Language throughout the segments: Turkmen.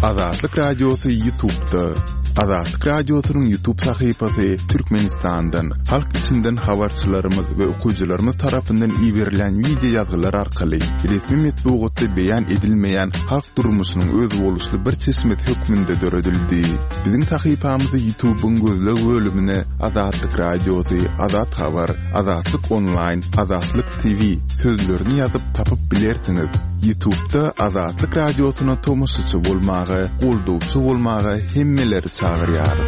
Azatlyk Radiosu YouTube'da. Azatlyk Radiosu'nun YouTube sayfasy Türkmenistan'dan, halk içinden habarçylarymyz we okuwçylarymyz tarapyndan ýiberilen video ýazgylar arkaly resmi metbuatda beýan edilmeýän halk durmuşynyň öz boluşly bir çeşmet hökmünde döredildi. Biziň sayfamyzy YouTube'un gözleg bölümine Azatlyk Radiosu, Azat Habar, Azatlyk Online, Azatlyk TV sözlerini ýazyp tapyp bilersiňiz. YouTube'da Azatlyk Radiosu'na tomoşaçy bolmagy, goldowçy bolmagy hemmeleri çağırýar.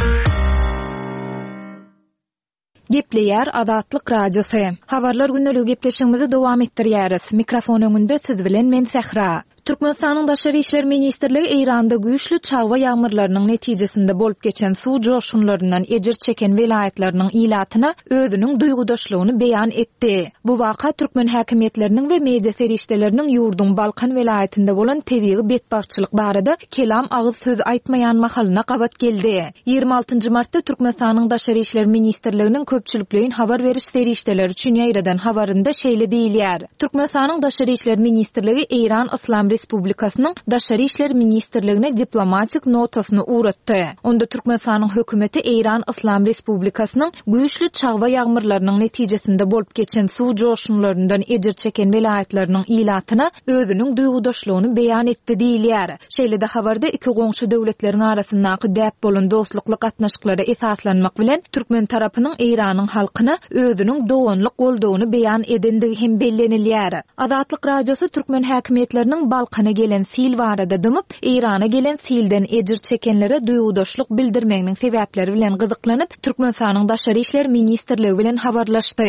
Gepleýär Azatlyk Radiosu. Habarlar günneligi gepleşigimizi dowam etdirýäris. Mikrofon öňünde siz bilen men Sehra. Türkmenistanyň Daşary işler ministrligi Eýranda güýçlü çagwa ýağmurlarynyň netijesinde bolup geçen suw joşunlaryndan ejir çeken welaýatlarynyň ilatyna özüniň duýgudaşlygyny beýan etdi. Bu waka türkmen häkimetleriniň we media serişdeleriniň ýurduň Balkan welaýatynda bolan tebigy betbagçylyk barada kelam agyz söz aýtmaýan mahalyna gabat geldi. 26 martda Türkmenistanyň Daşary işler ministrliginiň köpçülikliğin habar veriş serişdeleri üçin ýaýradan habarynda şeýle diýilýär. Türkmenistanyň Daşary işler ministrligi Eýran Islam Respublikasynyň Daşary işler ministrligine diplomatik notasyny uratdy. Onda Türkmenistanyň hökümeti Eýran Islam Respublikasynyň güýçlü çagwa ýağmurlarynyň netijesinde bolup geçen suw joşunlaryndan ejir çeken welaýatlarynyň ilatyna özüniň duýgudaşlygyny beýan etdi diýilýär. Şeýle-de habarda iki goňşy döwletleriň arasyndaky däp bolan dostlukly gatnaşyklara esaslanmak bilen Türkmen tarapynyň Eýranyň halkyna özüniň doganlyk goldawyny beýan edendigi hem bellenilýär. Azatlyk Radiosu Türkmen häkimetleriniň Balkana gelen sil barada dymyp, Eýrana gelen silden ejir çekenlere duýgudaşlyk bildirmeginiň sebäpleri bilen gyzyklanyp, Türkmenistanyň Daşary işler ministrligi bilen habarlaşdy.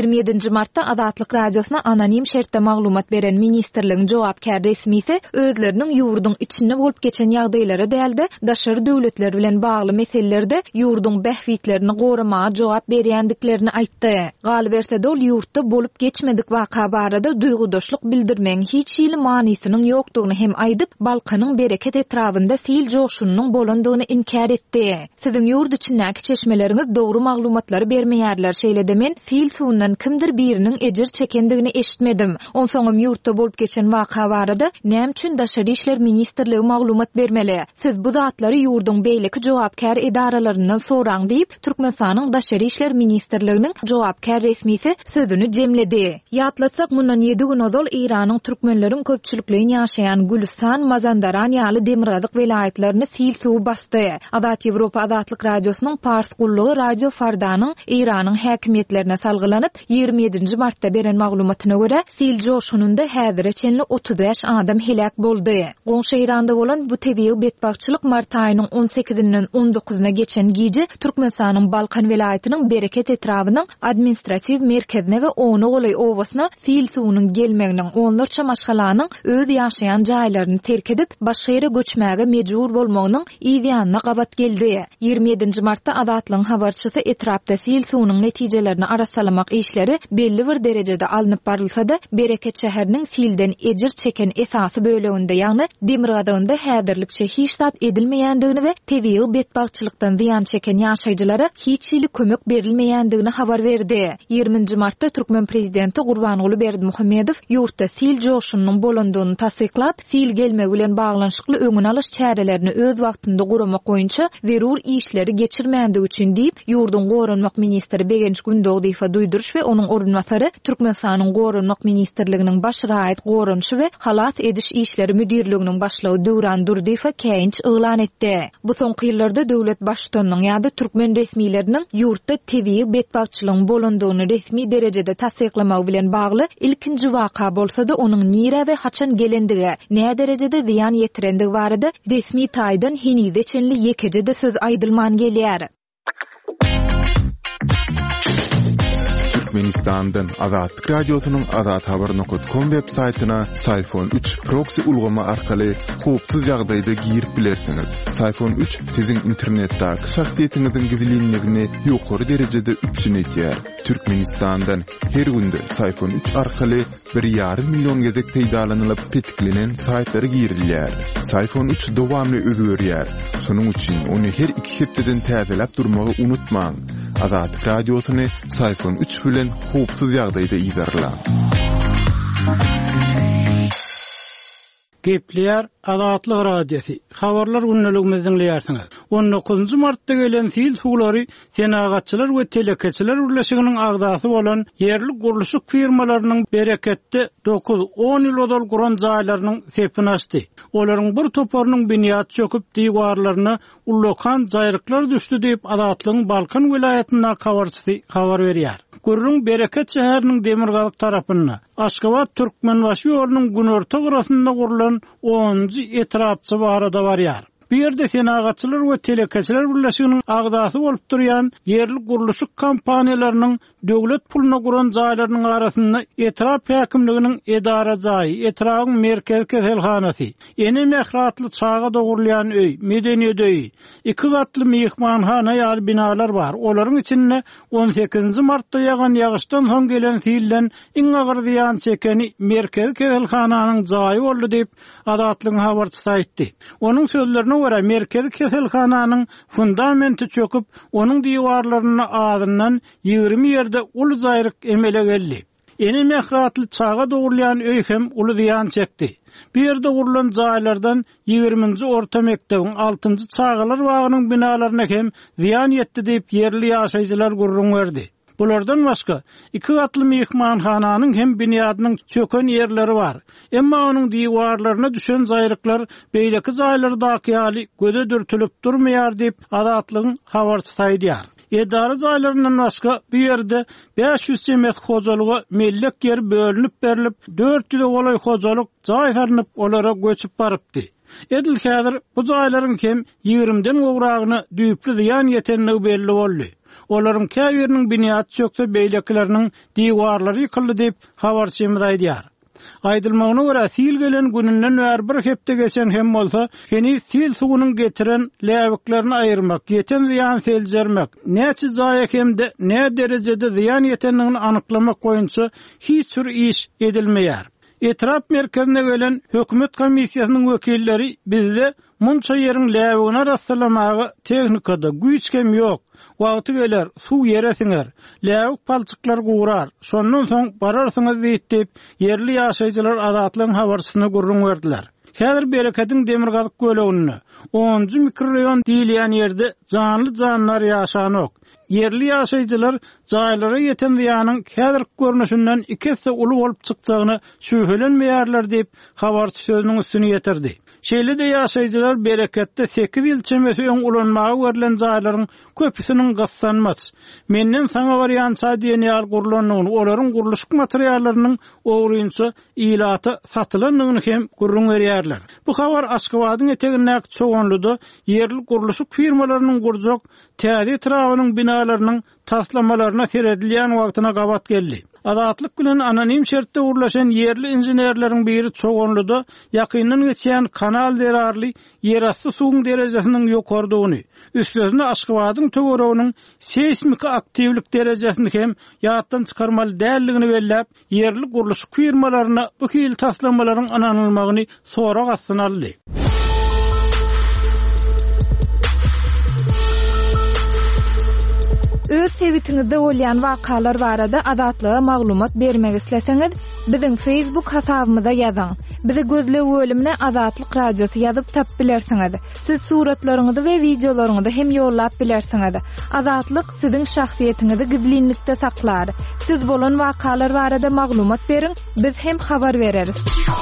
27 martda Azatlyk Radiosyna anonim şertde maglumat beren ministrligiň jogapkär resmisi özleriniň ýurduň içinde bolup geçen ýagdaýlara däldi, daşary döwletler bilen bagly meselelerde ýurduň behwitlerini goramaga jogap berýändiklerini aýtdy. Galy berse de ol ýurtda bolup geçmedik waka barada duýgudaşlyk bildirmegiň hiç ýyly manysynyň ýokdugyny hem aýdyp, Balkanyň bereket etrafynda sil joşunyň bolandygyny inkar etdi. Siziň ýurt içindäki çeşmeleriňiz dogry maglumatlary bermeýärler. Şeýle-de men sil suwundan kimdir biriniň ejir çekendigini eşitmedim. Onsoňam ýurtda bolup geçen waka barada näme üçin Daşary işler ministrligi maglumat bermeli? Siz bu zatlary ýurduň beýleki jogapkär edaralarynyň soraň diýip, Türkmenistanyň Daşary işler ministrliginiň jogapkär resmisi sözüni jemledi. Ýatlasak, mundan 7 gün ozal Eýranyň türkmenleriň köpçülikligiň ýaşaýan Gülistan, Mazandaran ýaly Demirgazyk welaýatlaryny sil suw bastı. Azat Ýewropa Azatlyk Radiosynyň Pars gullugy Radio Fardanyň Eýranyň häkimetlerine salgylanyp 27 martda beren maglumatyna görä, sil joşununda häzirçenli 35 adam helak boldy. Goňşy Eýranda bolan bu tebigy betbagçylyk mart aýynyň 18-inden 19-na geçen gije Türkmenistanyň Balkan welaýatynyň bereket etrawynyň administrativ merkezine we Onugoly owasyna sil suwunyň gelmeginiň onlarça maşgalanyň öz ýaşaýan jaýlaryny terk edip başga ýere göçmäge mejbur bolmagynyň ýa-da gabat geldi. 27 martda Azatlyň habarçysy etrapda sil suwunyň netijelerini arasalamak işleri belli bir derejede alınıp barylsa-da, Bereket şäheriniň silden ejir çeken esasy böleginde, ýagny Demirgadagynda häzirlikçe hiç zat edilmeýändigini we tebigi betbagçylykdan ziýan çeken ýaşaýjylara hiç ýyly kömek berilmeýändigini habar berdi. 20 martda Türkmen prezidenti Gurbanguly Berdimuhammedow ýurtda sil joşunyň bolandygyny tasdiklap, sil gelmegi bilen baglanyşykly öňüne alyş çärelerini öz wagtynda guramak boýunça zerur işleri geçirmändig üçin diýip, ýurduň gorunmak ministri Begenç Gündoğdu ifa duýduruş we onuň orunmasary Türkmenistanyň gorunmak ministrliginiň baş raýat gorunşy we halat ediş işleri müdirliginiň başlygy Döwran Durdifa käýinç ýylan etdi. Bu soňky ýyllarda döwlet başçylygynyň ýa-da türkmen resmiýetleriniň ýurtda tebigi betbagçylygyň bolandygyny resmi derejede tasdiklamak bilen bagly ilkinji waka bolsa-da onuň nire we haçan gelendigi, näme derejede ziýan ýetirendigi barada resmi taýdan henizeçenli ýekejede söz aýdylman gelýär. Türkmenistan'dan Azatlyk Radiosynyň azathabar.com websaýtyna Sayfon 3 proxy ulgama arkaly howpsuz ýagdaýda girip bilersiňiz. Sayfon 3 siziň internetdäki şahsiýetiňiziň gizlinligini ýokary derejede üçinetýär. Türkmenistan'dan her günde Sayfon 3 arkaly 1,5 milyon gezek peýdalanylyp petiklenen saýtlary girilýär. Sayfon 3 dowamly özgörýär. Şonuň üçin ony her 2 hepdeden täzelep durmagy unutmaň. Azatlyk Radiosyny Sayfon 3 bilen howpsuz ýagdaýda ýygarlaň. Gepleýär Azatlyk radiosu. Habarlar günnäligimizden dinleýärsiňiz. 19 martda gelen fil suwlary senagatçylar we telekeçiler birleşiginiň agdasy bolan yerli gurulşyk firmalarynyň bereketde 9-10 ýyl odal guran jaýlarynyň sepini açdy. Olaryň bir toparynyň biniýat çöküp diýwarlaryna ullokan jaýryklar düşdi diýip Azatlygyň Balkan vilayatynda habar berýär. Gurrun Bereket şäheriniň Demirgalyk tarapynda Aşgabat Türkmenbaşy ýolunyň günorta gyrasynda gurulan 10-njy etrapçy barada barýar. Bu ýerde senagatçylar we telekeçiler birleşiginiň agdasy bolup durýan yerli gurulşyk kompaniýalarynyň döwlet puluna guran jaýlarynyň arasynda etrap häkimliginiň edara jaýy, etragyň merkez keselhanasy, eni mehratly çağa dogurlayan öý, medeniýet öýi, 2 gatly mehmanhana ýaly binalar bar. Olaryň içinde 18 martda ýagan ýagyşdan soň gelen silden iň agyr ziýan çekeni merkez keselhananyň jaýy boldy diýip Azatlygyň habarçysy aýtdy. Onuň sözlerine göre merkez keselhananyň fundamenti çöküp, onuň diýwarlaryny adyndan 20 ýerde ulu jaýryk emele geldi. Eni mehratly çağa dogurlayan öý hem ulu ziýan çekdi. Bu ýerde gurulan jaýlardan 20-nji orta mekdebiň 6-njy çağalar bagynyň binalaryna hem ziýan ýetdi diýip yerli ýaşaýjylar gurrun berdi. Bulardan başga 2 gatly mehmanhananyň hem biniýadynyň çöken ýerleri bar. Emma onuň diýwarlaryna düşen jaýryklar beýleki jaýlardaky ýaly göze dürtülüp durmaýar diýip Azatlygyň habarçysy aýdýar. Edara jaýlaryndan başga bu ýerde 500 semet hojalyga mellek ýer bölünip berilip 400 golay hojalyk jaý sarnyp olara göçüp barypdy. Edil häzir bu jaýlaryň hem 20-den gowragyny düýpli ziýan ýetenligi belli boldy. Olaryň käbiriniň biniýat çökse beýlekleriniň diýwarlary ýykyldy diýip habarçymyz aýdýar. Aýdylmagyna görä sil gelen gününden bäri bir hepde geçen hem bolsa, heni sil suwunyň getiren läwiklerini aýyrmak, ýeten ziýan seljermek, näçe jaýa hemde nä derejede ziýan ýetenligini anyklamak boýunça hiç bir iş edilmeýär. Etrap merkezine gelen hökümet komissiýasynyň wekilleri bizde munça ýeriň läwigine rastlamagy tehnikada güýç hem ýok. Wagty geler, suw ýeresiňer, läwik palçyklar gurar. Şondan soň bararsyňyz diýip yerli ýaşaýjylar Azatlygyň habarçysyna gurrun berdiler. Häzir Bereketiň Demirgalyk göleginde 10-njy mikroraýon diýilýän ýerde janly janlar ýaşanok. Yerli ýaşaýjylar jaýlara ýeten ziýanyň häzir görnüşinden 2 uly bolup çykjagyny şüphelenmeýärler diýip habarçy sözüniň üstüne ýetirdi. Şeýle de ýaşaýjylar Bereketde 8 ýyl çemesi öň ulanmagy verilen jaýlaryň köpüsiniň gassanmaz. Menden saňa barýança diýen ýaly gurulanyny, olaryň gurulşyk materiallarynyň ogrunça ilaty satylanyny hem gurrun berýärler. Bu habar Aşgabatyň etegindäki çoğunluda yerli gurulşyk firmalarynyň gurjak täze etrawynyň binalarynyň taslamalaryna seredilýän wagtyna gabat geldi. Azatlyk bilen anonim şertde urlaşan yerli injinerleriň biri çoğunluda ýakyndan geçen kanal derarly ýerasty suwuň derejesiniň ýokardygyny, üstlerine Aşgabatyň töweregining seismik aktivlik derejesini hem ýatdan çykarmaly dälligini belläp, yerli gurulşyk firmalaryna bu hil taslamalaryň ananylmagyny sorak astyn aldy. Öz sebitiňizde bolýan wakalar barada Azatlyga maglumat bermek isleseňiz, biziň Facebook hasabymyza ýazyň. Bizi gözle bölümine Azatlyk radiosu ýazyp tap bilersiňiz. Siz suratlaryňyzy we videolaryňyzy hem ýollap bilersiňiz. Azatlyk siziň şahsiýetiniňizi gizlinlikde saklar. Siz bolan wakalar barada maglumat beriň, biz hem habar bereriz.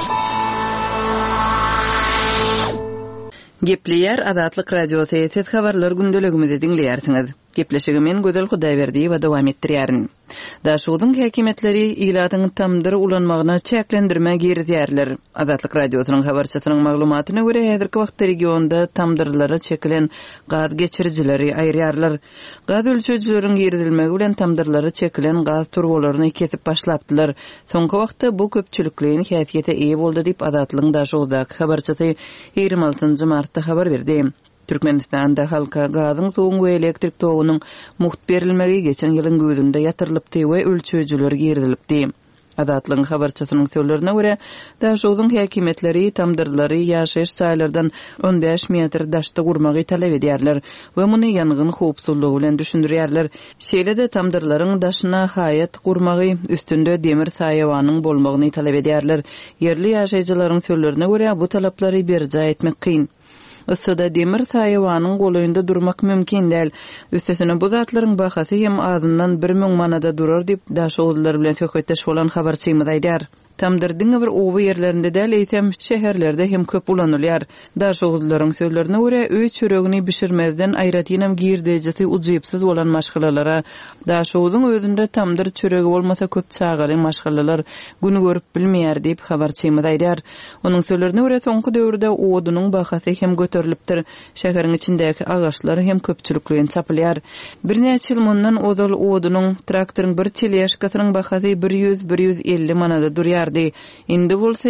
Gepleýär Azatlyk radiosu ýetet habarlar gündeligimizi dinleýärsiňiz. Gepleşigimen Gözel Hudaýberdi we dowam etdirýärin. Daşugyň häkimetleri ilatyň tamdyr ulanmagyna çäklendirme girýärler. Azatlyk radiosynyň habarçysynyň maglumatyna görä häzirki wagtda regionda tamdyrlara çekilen gaz geçirijileri aýrýarlar. Gaz ölçüjileriň girdilmegi bilen tamdyrlara çekilen gaz turbolaryny kesip başlapdylar. Soňky wagtda bu köpçülikliň häsiýete eýe boldy diýip Azatlygyň daşugdaky habarçysy 26 martda habar berdi. Türkmenistanda halka gazyň soňky we elektrik togunyň muht berilmegi geçen ýylyň gözünde ýatyrylypdy we ölçüjüler girdilipdi. Adatlygyň habarçysynyň söýlerine görä, daşygyň häkimetleri tamdyrlary ýaşaýyş çaýlardan 15 metr daşdy gurmagy talap edýärler we muny ýangyn howpsuzlygy bilen düşündirýärler. Şeýle-de tamdyrlaryň daşyna haýat gurmagy üstünde demir saýawanyň bolmagyny talap edýärler. Yerli ýaşaýjylaryň söýlerine görä, bu talaplary berja etmek kyn. Yssyda demir saýawanyň golayynda durmak mümkin däl. Üstesine bu zatlaryň bahasy hem azyndan 1000 manada durar diýip daşygylar bilen söhbetleşip bolan habarçymyz aýdýar. Tamdyrdyň bir owy ýerlerinde däl eýsem şäherlerde hem köp ulanylýar. Daşygylaryň söýlerine görä, öý çöregini bişirmezden aýratynam girdejesi ujypsyz bolan maşgalalara, daşygyň özünde tamdyr çöregi bolmasa köp çagaly maşgalalar güni görüp bilmeýär diýip habarçymyz aýdýar. Onuň söýlerine görä, soňky döwürde odunyň bahasy hem göterilipdir. Şäheriň içindäki agaçlar hem köpçülikligiň çapylýar. Bir näçe ýyl mundan ozal odunyň traktoryň bir çelýaşkasynyň bahasy 100-150 manada durýar. Indi bolsa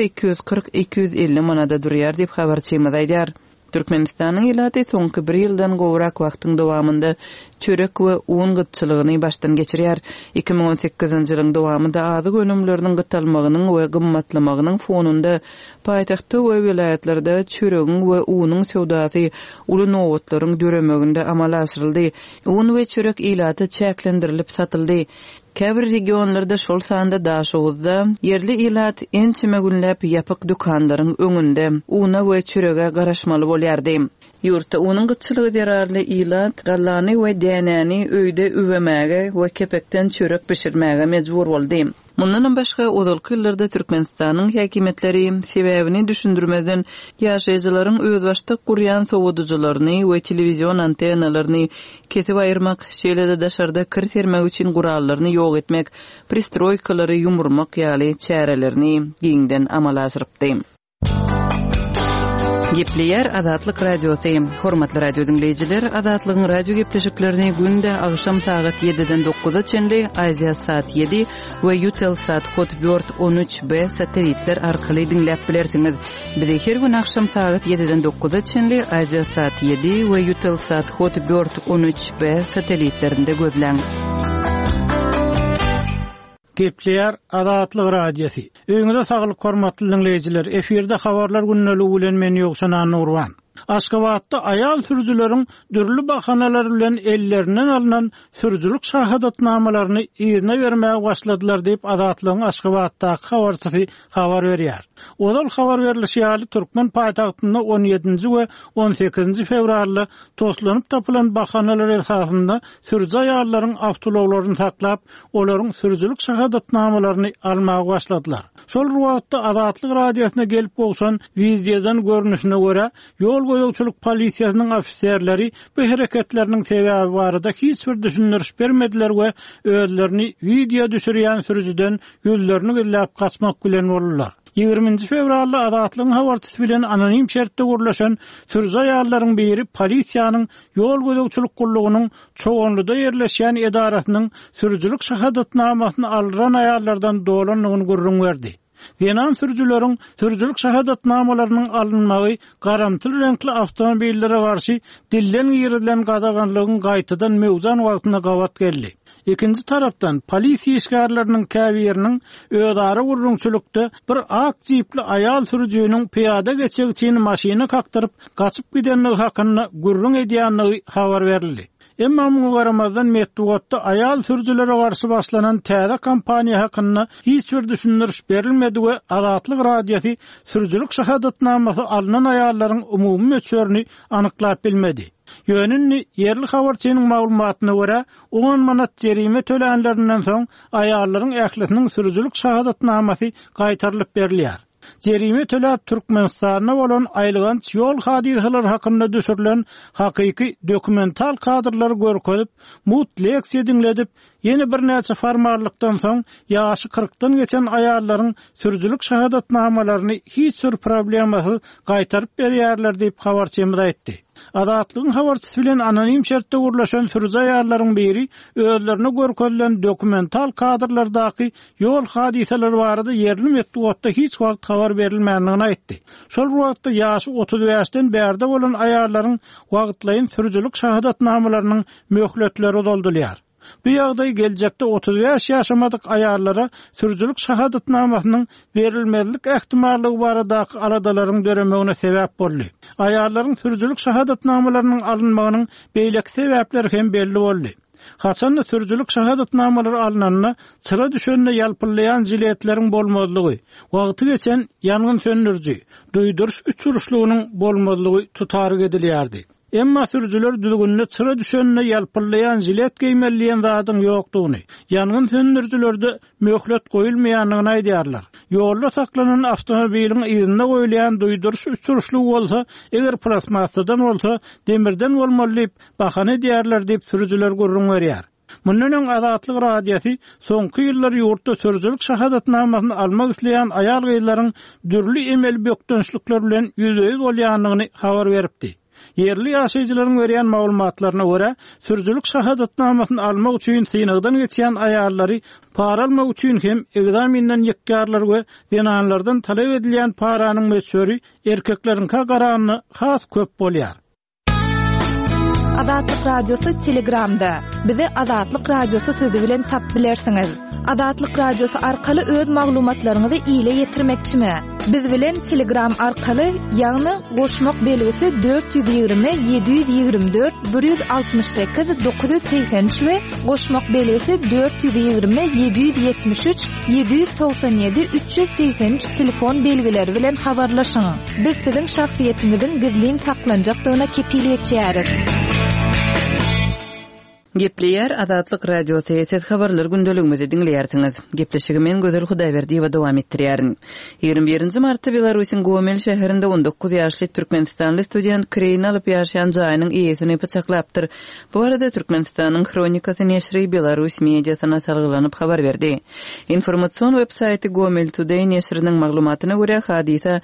240-250 manada durýar diýip habarçymyz aýdýar. Türkmenistanyň ýylaty soňky 1 ýyldan gowrak wagtyň dowamında çörek we un gytçylygyny başdan geçirýär. 2018-nji ýylyň dowamında azyk önümleriniň gytalmagynyň we gymmatlamagynyň fonunda paýtagtda we vilayatlerde çöregiň we unyň sowdasy uly nowatlaryň döremeginde amala asyryldy. Un we çörek ýylaty çäklendirilip satyldy. Käbir regionlarda şol sanda daşygyzda yerli ýylat ençime günläp ýapyk dukanlaryň öňünde una we çörege garaşmaly bolýardy. Ýurtda unyň gytçylygy derarly ýylat gallany we dänäni öýde üwemäge we kepekden çörek pişirmäge mejbur boldy. Mundan başga ozalky ýyllarda Türkmenistanyň häkimetleri sebäbini düşündirmeden ýaşaýjylaryň öz başda gurýan sowadyjylaryny we telewizion antennalaryny kesip aýyrmak, şeýle-de daşarda kir sermek üçin gurallaryny ýok etmek, pristroýkalary ýumurmak ýaly çärelerini giňden amala aşyrypdy. Gepleýär Adatlyk radiosy. Hormatly radio dinleýijiler, Adatlygyň radio gepleşiklerini günde agşam saat 7-den 9-a çenli Aziya saat 7 we Eutelsat kod 413B satelitler arkaly dinläp bilersiňiz. Bizi her gün agşam saat 7-den 9-a çenli Aziya saat 7 we Eutelsat kod 413B satelitlerinde gözläň. Gepleýär Adatlyk radiosy. Öňüňizde saglyk hormatly dinleýijiler, efirde habarlar günneligi bilen men ýoksan Nurwan. Aşgabatda ayal sürücüleriň dürli bahanalar bilen ellerinden alınan sürücülük şahadatnamalaryny ýerine bermäge başladylar diýip Adatlygyň Aşgabatdaky habarçysy habar berýär. Ozal habar berilişi ýaly Türkmen paýtagtynda 17-nji we 18-nji fevralda toslanyp tapylan bahanalar esasynda sürücü aýallaryň awtologlaryny saklap, olaryň sürücülük şahadatnamalaryny almagy başladylar. Şol wagtda Adatlyk radiosyna gelip bolsan wideodan görnüşine görä ýol goýugçylyk polisiýasynyň ofisierleri bu hereketleriniň sebäbi barada hiç bir düşündiriş bermediler we özlerini video düşürýän sürücüden ýollerini gellap kaçmak bilen boldular. 20 fevralda Adatlygyň habarçysy bilen anonim şertde gurlaşan sürücü aýallaryň biri polisiýanyň ýol goýugçylyk gullugynyň çoğunluda ýerleşýän edarasynyň sürücülük şahadatnamasyny aldyran aýallardan dolanygyny gurrun berdi. Ýenan sürücüleriň sürücülük şahadatnamalarynyň alınmagy garamtyl renkli awtomobillere garşy dillen ýerilen gadaganlygyň gaýtadan mewzan wagtyna gawat geldi. Ikinci tarapdan polisiýa işgärleriniň käbiriniň öýdary gurrunçylykda bir ak jipli aýal sürüjüniň piýada geçegi üçin maşyna kakdyryp gaçyp gidenligi hakynda gurrun edýänligi habar berildi. Emma muňa garamazdan Metdugatda aýal sürüjülere garşy başlanan täze kampaniýa hakynda hiç bir düşündiriş berilmedi we Adatlyk radiosy sürüjülük şahadatnamasy alynan aýallaryň umumy möçberini anyklap bilmedi. Ýönünni yerli habarçynyň maglumatyna görä 10 manat jerime tölenlerinden soň aýallaryň ählisiniň sürüjülük şahadatnamasy gaýtarylyp berilýär. Jerime töläp Türkmenistana bolan aýlygan ýol hadiseleri hakynda düşürilen hakyky dokumental kadrlary görkezip, mutlaka dinledip, ýene bir näçe formallykdan soň ýaşy 40-dan geçen aýallaryň sürüjülük şahadatnamalaryny hiç bir problemasyz gaýtaryp berýärler diýip habarçymyz aýtdy. Adatlygyň habarçysy bilen anonim şertde gurlaşan sürüjü aýallaryň biri özlerine görkezilen dokumental kadrlardaky ýol hadiseleri barada yerli Metdugatda hiç wagt habar berilmändigini aýtdy. Şol wagtda ýaşy 35-den bärde bolan aýallaryň wagtlaýyn sürüjülük şahadatnamalarynyň möhletleri doldurýar. Bu ýagdaý geljekde 35 ýaşamadyk aýallara sürüjülük şahadatnamasynyň berilmezlik ähtimallygy baradaky aradalaryň döremegine sebäp boldy. Aýallaryň sürüjülük şahadatnamalarynyň alynmagynyň beýleki sebäpleri hem belli boldy. Haçan sürüjülük şahadatnamalary alynanyna çıra düşende ýalpyllayan jiletleriň bolmazlygy, wagty geçen ýangyn söndürji, duýduruş uçuruşlugynyň bolmazlygy tutary edilýärdi. Emma sürüjüler düzgünne çıra düşende ýalpyllayan jilet giýmeliýän zadyň ýokdugyny, ýangyn söndürjilerde möhlet goýulmaýanlygyny aýdýarlar. Ýolda saklanan awtomobiliň ýerine goýulan duýduruş uçuruşly bolsa, eger plasmasadan bolsa, demirden bolmaly bahane diýerler diýip sürüjüler gurrun berýär. Mundan öň Azatlyk radiosy soňky ýyllar ýurtda sürüjülük şahadatnamasyny almak isleýän aýal gyýlaryň dürli emel bökdönçlükler bilen ýüzüýüz bolýanlygyny habar beripdi. Yerli ýaşaýjylaryň berýän maglumatlaryna görä, sürüjülük şahadatnamasyny almak üçin synagdan geçýän aýallary para almak üçin hem egzaminden ýekgarlar we denanlardan talep edilýän paranyň meçhuri erkekleriň garanyny has köp bolýar. Azatlyk radiosu Telegramda. Bizi Azatlyk radiosu sözi bilen tap bilersiňiz. Azatlyk radiosu arkaly öz maglumatlaryňyzy ile ýetirmekçimi? Biz bilen Telegram arkaly ýagny goşmak belgisi 420 724 168 983 we goşmak belgisi 420 773 797 383 telefon belgileri bilen habarlaşyň. Biz siziň şahsiýetiňiziň gizlin taklanjakdygyna kepiliyet etýäris. Gepleýär Azatlyk radiosu ýetet habarlar gündeligimizi dinleýärsiňiz. Gepleşigimiň Gözel Hudaýberdi we dowam etdirýärin. 21 martda Belarusyň Gomel şäherinde 19 ýaşly türkmenistanly student kreýni alyp ýaşaýan jaýynyň iýesini pyçaklapdyr. Bu arada Türkmenistanyň Kronikasy neşri Belarus mediasyna salgylanyp habar berdi. Informatsion websaýty Gomel Today neşriniň maglumatyna görä hadisa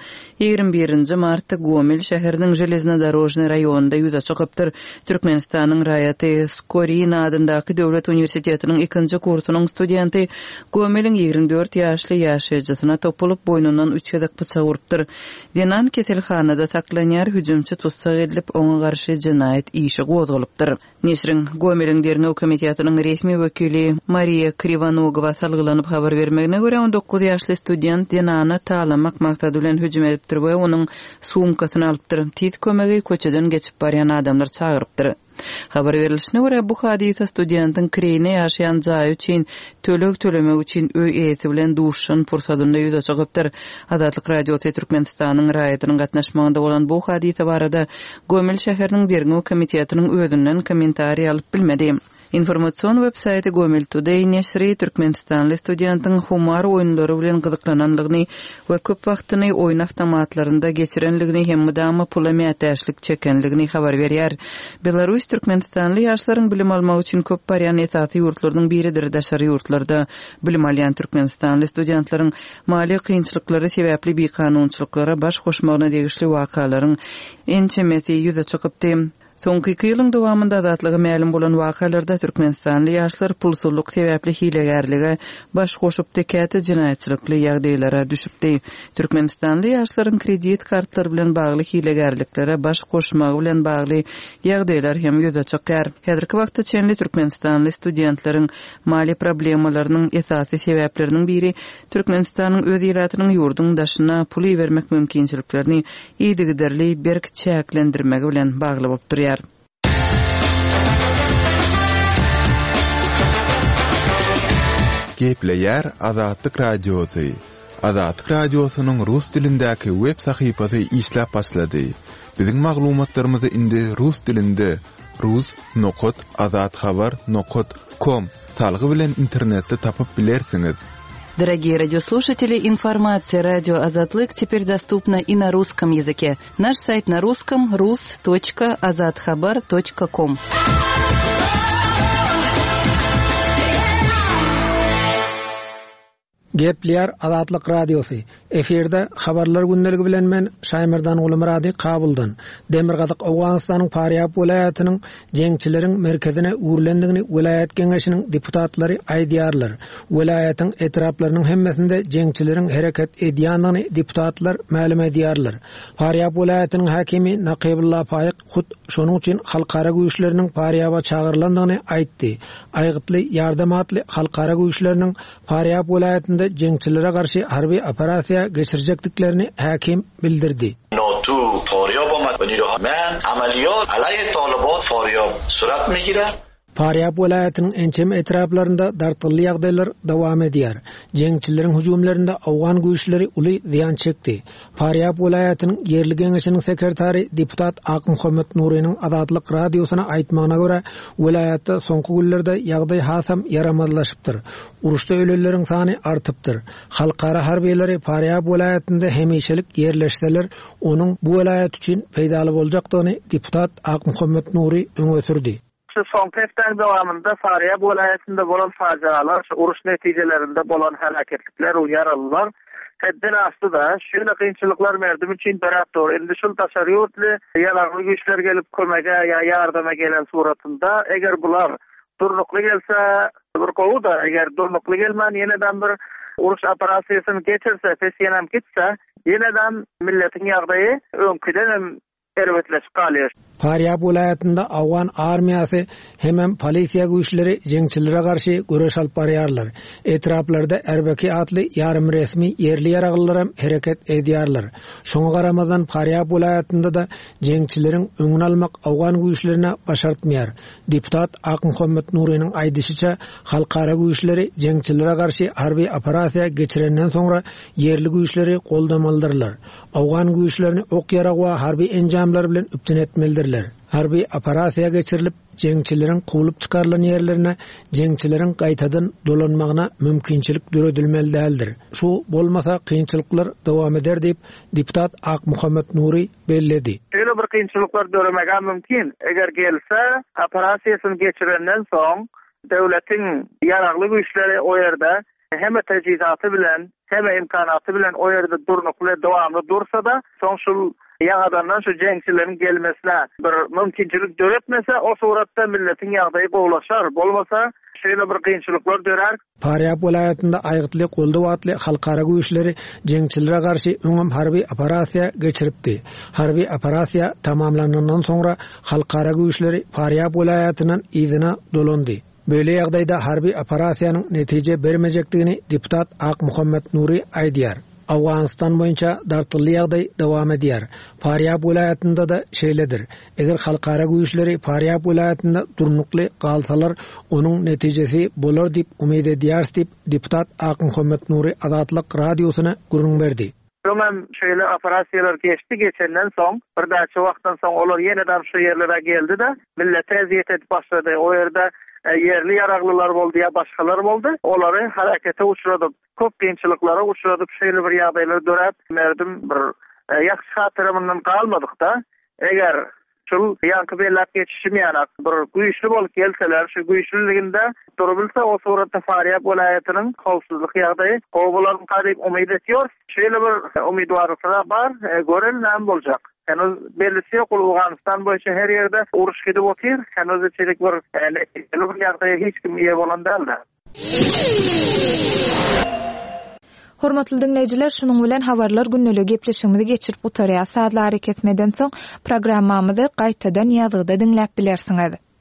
21 martda Gomel şäheriniň Железнодорожный raýonunda ýüze çykypdyr. Türkmenistanyň raýaty Skori adyndaky döwlet universitetiniň 2-nji kursunyň studenti Gomeliň 24 ýaşly ýaşaýjysyna topulup boynundan 3 ýadak pyçak urupdyr. Denan keselhanada saklanýar hüjümçi tutsak edilip oňa garşy jinaýat işi gozgulypdyr. Neşriň Gomeliň dernew komitetining resmi wekili Mariya Krivanogova salgylanyp habar bermegine görä 19 ýaşly student Denana talamak maksady bilen hüjüm edipdir we onuň sumkasyny alypdyr. Tit kömegi köçeden geçip barýan adamlar çağırypdyr. Habar berilişine görä bu hadisa studentin kreýine ýaşaýan jaý üçin tölek tölemek üçin öý eýeti bilen duşan pursatynda ýüze çykypdyr. Azatlyk radiosu Türkmenistanyň raýatynyň gatnaşmagynda bolan bu hadisa barada Gomel şäheriniň dernew komitetiniň özünden kommentariýa alyp bilmedi. Informatsion websaýty Gomel Today neşri Türkmenistanly studentin humar oýunlary bilen gyzyklananlygyny we köp wagtyny oýun awtomatlarynda geçirenligini hem mydama pula mätäşlik çekenligini habar berýär. Belarus Türkmenistanly ýaşlaryň bilim almak üçin köp barýan esasy ýurtlaryň biridir. Daşary ýurtlarda bilim alýan Türkmenistanly studentlaryň mali kynçylyklary sebäpli bekanunçylyklara baş goşmagyna degişli wakalaryň ençemeti ýüze çykypdy. Soňky 2 ýylyň dowamında azatlygy ma'lum bolan wakalarda Türkmenistanly ýaşlar pulsuzlyk sebäpli hilegerlige baş goşup tekäte jinaýatçylykly ýagdaýlara düşüpdi. Türkmenistanly ýaşlaryň kredit kartlary bilen bagly hilegerliklere baş goşmagy bilen bagly ýagdaýlar hem ýüze çykýar. Häzirki wagtda çenli Türkmenistanly studentlaryň mali problemalarynyň esasy sebäpleriniň biri Türkmenistanyň öz ýylatynyň ýurduň daşyna pul bermek mümkinçiliklerini ýygyderli berk çäklendirmegi bilen bagly bolup durýar. Gepleýär Azatlyk radiosu. Azatlyk radiosynyň rus dilindäki web sahypasy işläp başlady. Biziň maglumatlarymyzy indi rus dilinde rus.azatxabar.com salgy bilen internetde tapyp bilersiňiz. Дорогие радиослушатели, информация радио «Азатлык» теперь доступна и на русском языке. Наш сайт на русском rus.azatxabar.com. Gepler Azatlyk Radiosu. Eferde habarlar gündəligi bilen men Şaymirdan Ulumradi Kabuldan. Demirgazyk Awganistanyň Faryab welayatynyň jeňçilerin merkezine uğurlandygyny welayat kengeşiniň deputatlary aýdýarlar. Welayatyň etraplarynyň hemmesinde jeňçilerin hereket edýändigini deputatlar ma'lum edýärler. Faryab welayatynyň hakimi Naqibullah Faýyk hut şonuň üçin halkara güýçleriniň Faryaba çağırlandygyny aýtdy. Aýgytly ýardamatly halkara güýçleriniň Faryab welayatynda jeňçilere garşy harby operasiýa geçirjekdiklerini hakim bildirdi. NATO Faryab omad ve nirohamen ameliyat alayhi Taliban Faryab surat megire. Faryab welayatynyň ençem etraplarynda dartyly ýagdaýlar dowam edýär. Jeňçileriň hujumlarynda awgan güýçleri uly ziýan çekdi. Faryab welayatynyň ýerli geňeşiniň sekretary deputat Ak Muhammed Nurynyň Azatlyk radiosyna aýtmagyna görä, welayatda soňky günlerde ýagdaý hasam yaramazlaşypdyr. Uruşda ölenleriň sany artypdyr. Halkara harbiýleri Faryab welayatynda hemişelik ýerleşseler, onuň bu welayat üçin peýdaly boljakdygyny deputat Ak Muhammed Nury öňe sürdi. Son haftalar dowamında Faryab welaýatynda bolan fajialar, uruş netijelerinde bolan helaketlikler, yaralylar hedden astyda şeýle kynçylyklar merdim üçin beratdyr. Endi şol taşaryotly ýalarly güýçler gelip kömege ýa ýardama gelen suratynda eger bular durnukly gelse bir gowda, eger durnukly gelmän ýeneden bir uruş operasiýasyny geçirse, fesýenam gitse, ýeneden milletin ýagdaýy öňküden erwetleşip galýar. Faryab welayatynda awgan armiýasy hemem polisiýa güýçleri jeňçilere garşy göreş alyp barýarlar. Etraplarda erbeki atly ýarym resmi ýerli ýaraglylar hereket edýärler. Şoňa garamazdan Faryab welayatynda da jeňçileriň öňüni almak awgan güýçlerine başartmaýar. Deputat Ak Muhammed Nurynyň aýdysyça, halkara güýçleri jeňçilere garşy harby operasiýa geçirenden soňra ýerli güýçleri goldamaldyrlar. Awgan güýçlerini ok ýarag we harby enjamlar bilen üpçün etmelidirler. Harby operasiýa geçirilip, jeňçilerin kowulyp çykarlan ýerlerine jeňçilerin gaýtadan dolanmagyna mümkinçilik döredilmeli däldir. Şu bolmasa kynçylyklar dowam eder diýip deputat Ak Muhammed Nury belledi. Şeýle bir kynçylyklar döremege mümkin. Eger gelse, operasiýasyny geçirenden soň döwletiň ýaragly güýçleri o ýerde hem tejizaty bilen, hem imkanaty bilen o ýerde durnukly dowamly dursa da, soň şol ýagadandan şu jeňçilerin gelmesine bir mümkinçilik döretmese, o suratda milletin ýagdaýy gowlaşar. Bolmasa şeýle bir kynçylyklar dörer. Faryab welayatynda aýgytly goldawatly halkara güýçleri jeňçilere garşy öňem harby operasiýa geçiripdi. Harby operasiýa tamamlanandan soňra halkara güýçleri Faryab welayatynyň ýygyna dolandy. Böyle ýagdaýda harby operasiýanyň netije bermejekdigini deputat Ak Muhammed Nury aýdýar. Awganistan boýunça dartyly ýagdaý dowam edýär. Faryab welayatynda da şeýledir. Eger halkara güýçleri Faryab welayatynda durnukly galsalar, onuň netijesi bolar diýip umyt edýärs diýip deputat Ak Muhammed Nury Azatlyk radiosyna gurrun berdi. Hem şöyle operasiýalar geçenden soň, bir daçy wagtdan soň olar ýeneden şu ýerlere geldi de, millete eziyet edip başlady. O ýerde yerli yaraglılar boldy ya başkalar boldy. Olary harekete uçuradyp, köp kynçylyklara uçuradyp, şeýle bir ýagdaýlar dörep, merdim bir ýaxşy hatyrymdan galmadyk da. Eger şol ýanky bellap geçişmeýärak bir güýçli bolup gelseler, şu güýçliliginde durabilse, o suratda Faryab welayatynyň howpsuzlyk ýagdaýy gowularyň gadyp umyt etýär. Şeýle bir umydwarlyk bar, görel näme boljak. Henüz bellisi yok, Awganistan boýunça her ýerde uruş gidip otyr. Henüz çelik bir ýagdaýa hiç kim ýe bolan däldi. Hormatly dinleýijiler, şunuň bilen habarlar günnälik gepleşigimizi geçirip otarýar. Saatlar ketmeden soň programmamyzy gaýtadan ýazgyda dinläp bilersiňiz.